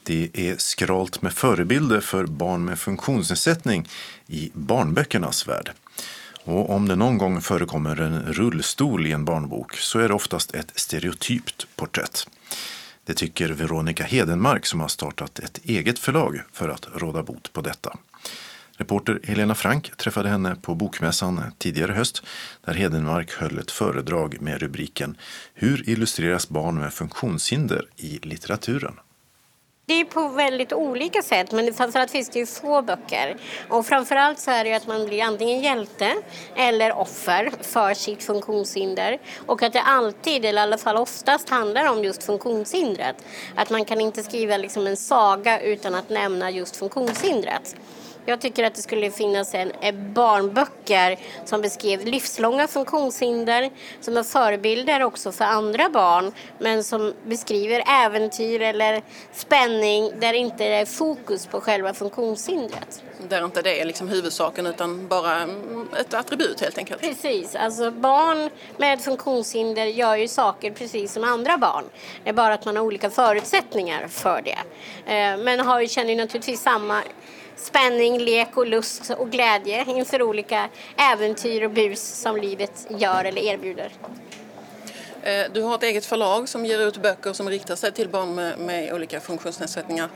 Det är skralt med förebilder för barn med funktionsnedsättning i barnböckernas värld. Och om det någon gång förekommer en rullstol i en barnbok så är det oftast ett stereotypt porträtt. Det tycker Veronica Hedenmark som har startat ett eget förlag för att råda bot på detta. Reporter Helena Frank träffade henne på bokmässan tidigare höst där Hedenmark höll ett föredrag med rubriken "Hur illustreras barn med funktionshinder i litteraturen?" Det är på väldigt olika sätt, men framförallt finns det ju få böcker. Och framförallt så är det ju att man blir antingen hjälte eller offer för sitt funktionshinder. Och att det alltid, eller i alla fall oftast, handlar om just funktionshindret. Att man kan inte skriva liksom en saga utan att nämna just funktionshindret. Jag tycker att det skulle finnas en barnböcker som beskrev livslånga funktionshinder, som är förebilder också för andra barn, men som beskriver äventyr eller spänning där inte är fokus på själva funktionshindret. Där inte det är liksom huvudsaken utan bara ett attribut helt enkelt. Precis, alltså barn med funktionshinder gör ju saker precis som andra barn. Det är bara att man har olika förutsättningar för det. Men känner ju naturligtvis samma spänning, lek och lust och glädje inför olika äventyr och bus som livet gör eller erbjuder. Du har ett eget förlag som ger ut böcker som riktar sig till barn med olika funktionsnedsättningar.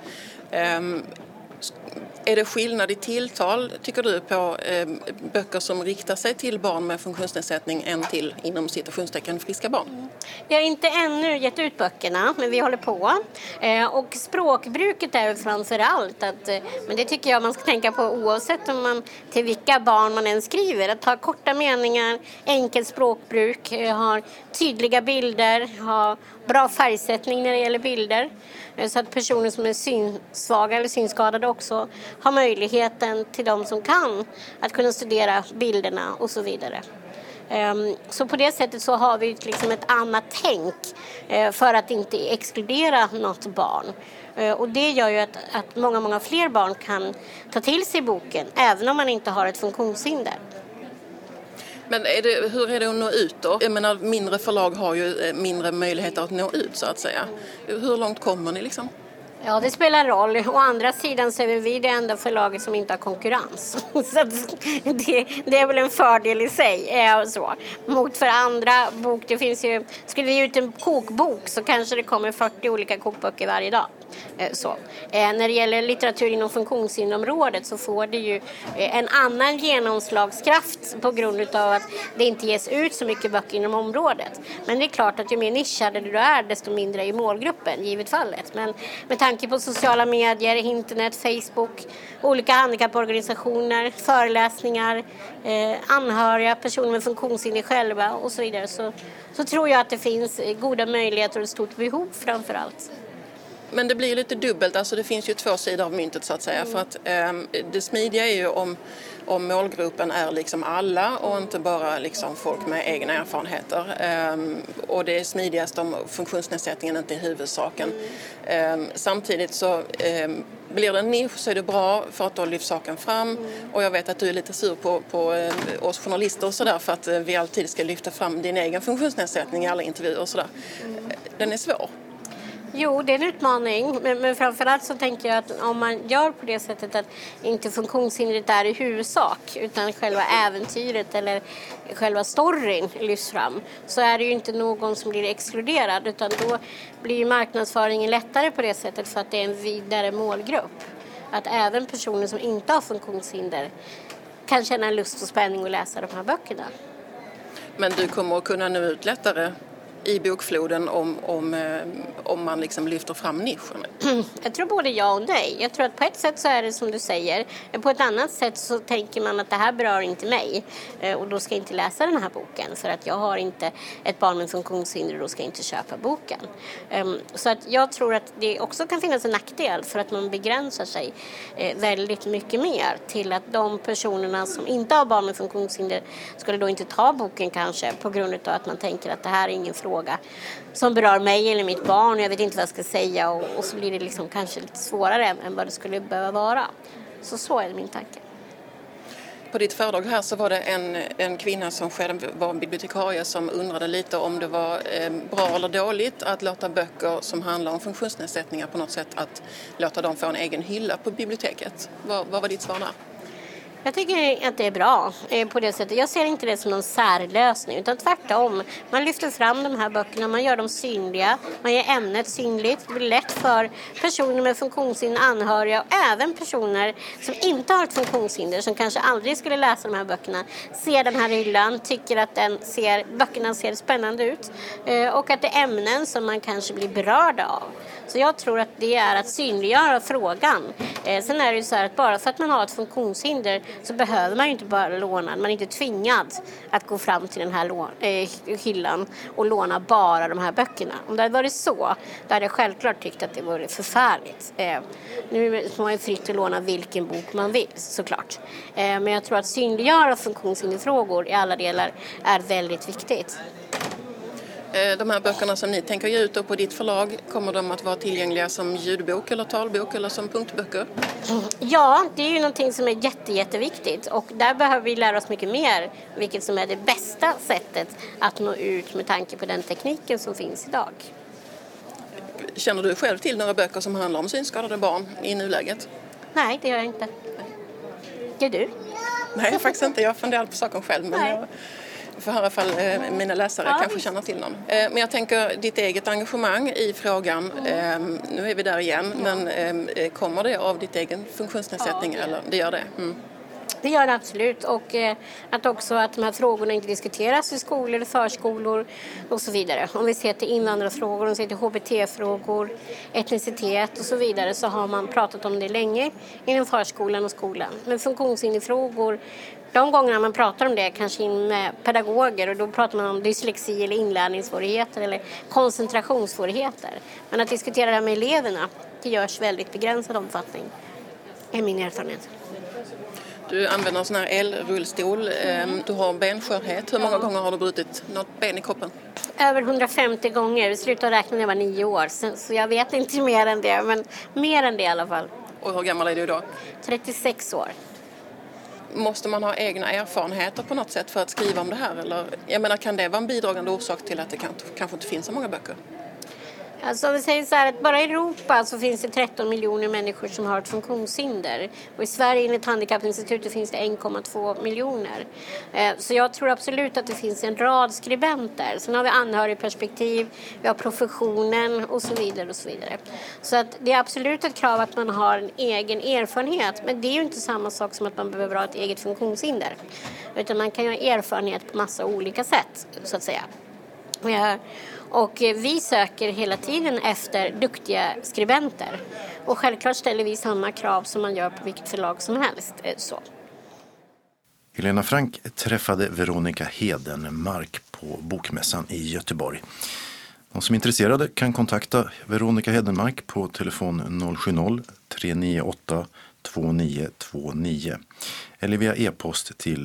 Är det skillnad i tilltal, tycker du, på böcker som riktar sig till barn med funktionsnedsättning än till, inom citationstecken, friska barn? Jag har inte ännu gett ut böckerna, men vi håller på. Och språkbruket är framför allt, men det tycker jag man ska tänka på oavsett om man till vilka barn man än skriver. Att ha korta meningar, enkelt språkbruk, ha tydliga bilder, ha bra färgsättning när det gäller bilder. Så att personer som är synsvaga eller synskadade också har möjligheten till de som kan att kunna studera bilderna och så vidare. Så på det sättet så har vi liksom ett annat tänk för att inte exkludera något barn. Och det gör ju att många fler barn kan ta till sig boken även om man inte har ett funktionshinder. Men hur är det att nå ut då? Jag menar, mindre förlag har ju mindre möjligheter att nå ut så att säga. Hur långt kommer ni liksom? Ja, det spelar roll. Å andra sidan så är vi det enda förlaget som inte har konkurrens. Så det är väl en fördel i sig. Så. Mot för andra bok, det finns ju, skulle vi ge ut en kokbok så kanske det kommer 40 olika kokböcker varje dag. Så. När det gäller litteratur inom funktionshinderområdet så får det ju en annan genomslagskraft på grund av att det inte ges ut så mycket böcker inom området. Men det är klart att ju mer nischad du är desto mindre är målgruppen, givet fallet. Men med tanke på sociala medier, internet, Facebook, olika handikapporganisationer, föreläsningar, anhöriga, personer med funktionshinder själva och så vidare så tror jag att det finns goda möjligheter och ett stort behov framför allt. Men det blir lite dubbelt, alltså det finns ju två sidor av myntet så att säga. För att det smidiga är ju om målgruppen är liksom alla och inte bara liksom folk med egna erfarenheter. Och det är smidigast om funktionsnedsättningen inte är huvudsaken. Samtidigt så blir det en nisch så är det bra för att då lyfts saken fram. Och jag vet att du är lite sur på oss journalister och sådär för att vi alltid ska lyfta fram din egen funktionsnedsättning i alla intervjuer och sådär. Den är svår. Jo, det är en utmaning, men framförallt så tänker jag att om man gör på det sättet att inte funktionshindret är i huvudsak utan själva äventyret eller själva storyn lyfts fram så är det ju inte någon som blir exkluderad utan då blir ju marknadsföringen lättare på det sättet för att det är en vidare målgrupp. Att även personer som inte har funktionshinder kan känna en lust och spänning att läsa de här böckerna. Men du kommer att kunna nå ut lättare i bokfloden om man liksom lyfter fram nischen? Jag tror både ja och nej. Jag tror att på ett sätt så är det som du säger. På ett annat sätt så tänker man att det här berör inte mig. Och då ska jag inte läsa den här boken. För att jag har inte ett barn med funktionshinder och då ska jag inte köpa boken. Så att jag tror att det också kan finnas en nackdel för att man begränsar sig väldigt mycket mer till att de personerna som inte har barn med funktionshinder skulle då inte ta boken kanske på grund av att man tänker att det här är ingen fråga som berör mig eller mitt barn. Jag vet inte vad jag ska säga och så blir det liksom kanske lite svårare än vad det skulle behöva vara. Så är det min tanke. på ditt föredrag här så var det en kvinna som själv var bibliotekarie som undrade lite om det var bra eller dåligt att låta böcker som handlar om funktionsnedsättningar på något sätt att låta dem få en egen hylla på biblioteket. Vad var ditt svar där? Jag tycker att det är bra på det sättet. Jag ser inte det som någon särlösning utan tvärtom. Man lyfter fram de här böckerna, man gör dem synliga, man gör ämnet synligt. Det blir lätt för personer med funktionshinder, anhöriga och även personer som inte har ett funktionshinder som kanske aldrig skulle läsa de här böckerna. Ser den här hyllan, tycker att böckerna ser spännande ut och att det är ämnen som man kanske blir berörd av. Så jag tror att det är att synliggöra frågan. Sen är det ju så här att bara för att man har ett funktionshinder så behöver man ju inte bara låna. Man är inte tvingad att gå fram till den här hyllan och låna bara de här böckerna. Om det hade varit så, då hade jag självklart tyckt att det vore förfärligt. Nu är man ju fritt att låna vilken bok man vill, såklart. Men jag tror att synliggöra funktionshinderfrågor i alla delar är väldigt viktigt. De här böckerna som ni tänker ge ut på ditt förlag, kommer de att vara tillgängliga som ljudbok eller talbok eller som punktböcker? Ja, det är ju någonting som är jätteviktigt och där behöver vi lära oss mycket mer, vilket som är det bästa sättet att nå ut med tanke på den tekniken som finns idag. Känner du själv till några böcker som handlar om synskadade barn i nuläget? Nej, det gör jag inte. Gör du? Nej, faktiskt inte. Jag funderar på saken själv, men jag får höra ifall mina läsare kanske känner till någon. Men jag tänker ditt eget engagemang i frågan, nu är vi där igen, men kommer det av ditt egen funktionsnedsättning eller det gör det? Mm. Det gör det absolut och att också att de här frågorna inte diskuteras i skolor, förskolor och så vidare. Om vi ser till invandrarfrågor, om vi ser till HBT-frågor, etnicitet och så vidare så har man pratat om det länge inom förskolan och skolan. Men funktionshinderfrågor, de gångerna man pratar om det kanske med pedagoger och då pratar man om dyslexi eller inlärningssvårigheter eller koncentrationssvårigheter. Men att diskutera det här med eleverna, det görs väldigt begränsad omfattning, är min erfarenhet. Du använder en sån här elrullstol, du har benskörhet. Hur många gånger har du brutit något ben i kroppen? Över 150 gånger. Vi slutade räkna när jag var 9 år. Så jag vet inte mer än det, men mer än det i alla fall. Och hur gammal är du då? 36 år. Måste man ha egna erfarenheter på något sätt för att skriva om det här? Eller, jag menar, kan det vara en bidragande orsak till att det kanske inte finns så många böcker? Alltså om vi säger så här att bara i Europa så finns det 13 miljoner människor som har ett funktionshinder. Och i Sverige enligt Handikappinstitutet finns det 1,2 miljoner. Så jag tror absolut att det finns en rad skribenter. Sen har vi anhörigperspektiv, vi har professionen och så vidare och så vidare. Så att det är absolut ett krav att man har en egen erfarenhet. Men det är ju inte samma sak som att man behöver ha ett eget funktionshinder. Utan man kan ju ha erfarenhet på massa olika sätt så att säga. Och vi söker hela tiden efter duktiga skribenter. Och självklart ställer vi samma krav som man gör på vilket förlag som helst. Så. Helena Frank träffade Veronica Hedenmark på Bokmässan i Göteborg. De som är intresserade kan kontakta Veronica Hedenmark på telefon 070-398 2929 eller via e-post till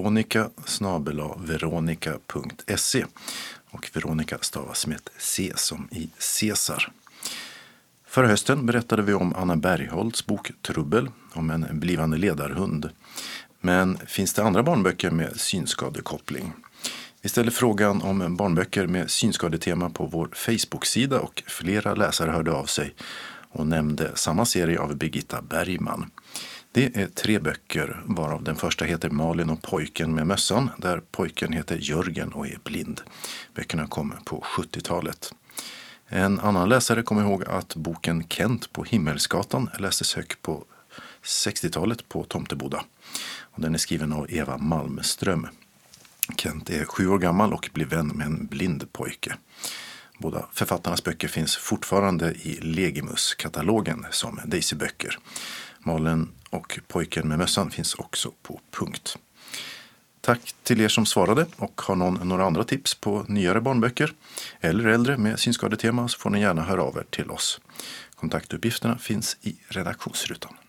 veronica@veronica.se. Och Veronica stavas med ett C som i Caesar. Förra hösten berättade vi om Anna Bergholtz bok Trubbel om en blivande ledarhund. Men finns det andra barnböcker med synskadekoppling? Vi ställde frågan om barnböcker med synskadetema på vår Facebook-sida och flera läsare hörde av sig och nämnde samma serie av Birgitta Bergman. Det är 3 böcker varav den första heter Malin och pojken med mössan där pojken heter Jörgen och är blind. Böckerna kom på 70-talet. En annan läsare kommer ihåg att boken Kent på Himmelsgatan lästes högt på 60-talet på Tomteboda. Och den är skriven av Eva Malmström. Kent är 7 år gammal och blir vän med en blind pojke. Båda författarnas böcker finns fortfarande i Legimus-katalogen som Daisy-böcker. Malin och pojken med mössan finns också på punkt. Tack till er som svarade och har några andra tips på nyare barnböcker eller äldre med synskadetema så får ni gärna höra av er till oss. Kontaktuppgifterna finns i redaktionsrutan.